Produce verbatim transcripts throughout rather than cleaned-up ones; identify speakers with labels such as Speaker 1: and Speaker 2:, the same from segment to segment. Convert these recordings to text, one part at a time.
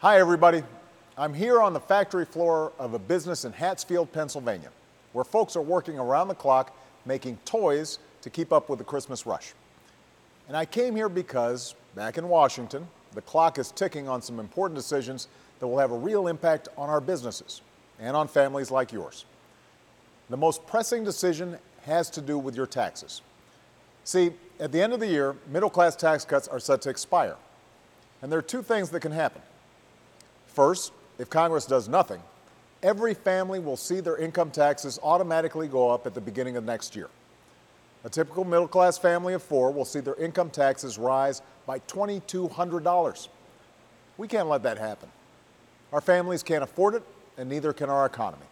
Speaker 1: Hi, everybody. I'm here on the factory floor of a business in Hatfield, Pennsylvania, where folks are working around the clock making toys to keep up with the Christmas rush. And I came here because, back in Washington, the clock is ticking on some important decisions that will have a real impact on our businesses and on families like yours. The most pressing decision has to do with your taxes. See, at the end of the year, middle-class tax cuts are set to expire. And there are two things that can happen. First, if Congress does nothing, every family will see their income taxes automatically go up at the beginning of next year. A typical middle-class family of four will see their income taxes rise by two thousand two hundred dollars. We can't let that happen. Our families can't afford it, and neither can our economy.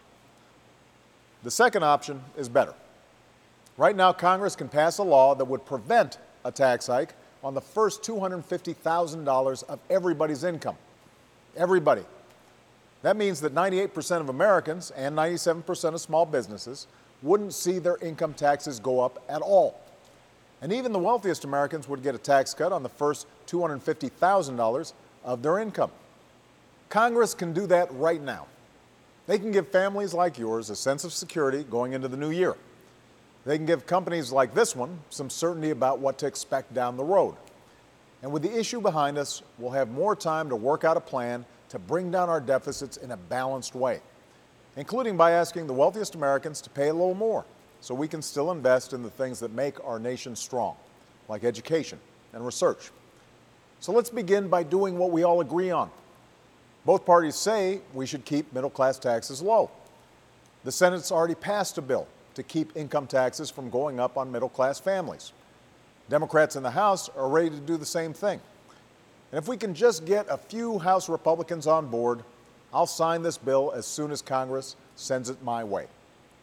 Speaker 1: The second option is better. Right now, Congress can pass a law that would prevent a tax hike on the first two hundred fifty thousand dollars of everybody's income. Everybody. That means that ninety-eight percent of Americans and ninety-seven percent of small businesses wouldn't see their income taxes go up at all. And even the wealthiest Americans would get a tax cut on the first two hundred fifty thousand dollars of their income. Congress can do that right now. They can give families like yours a sense of security going into the new year. They can give companies like this one some certainty about what to expect down the road. And with the issue behind us, we'll have more time to work out a plan to bring down our deficits in a balanced way, including by asking the wealthiest Americans to pay a little more so we can still invest in the things that make our nation strong, like education and research. So let's begin by doing what we all agree on. Both parties say we should keep middle-class taxes low. The Senate's already passed a bill to keep income taxes from going up on middle-class families. Democrats in the House are ready to do the same thing. And if we can just get a few House Republicans on board, I'll sign this bill as soon as Congress sends it my way.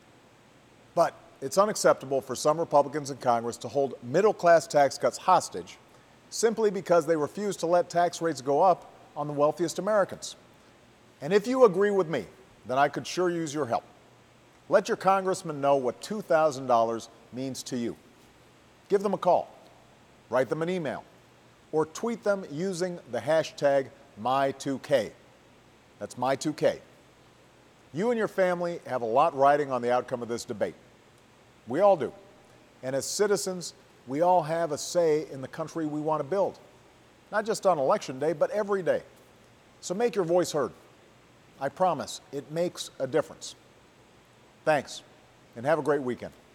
Speaker 1: But it's unacceptable for some Republicans in Congress to hold middle-class tax cuts hostage simply because they refuse to let tax rates go up on the wealthiest Americans. And if you agree with me, then I could sure use your help. Let your congressman know what two thousand dollars means to you. Give them a call, write them an email, or tweet them using the hashtag My two K. That's My two K. You and your family have a lot riding on the outcome of this debate. We all do. And as citizens, we all have a say in the country we want to build. Not just on Election Day, but every day. So make your voice heard. I promise, it makes a difference. Thanks, and have a great weekend.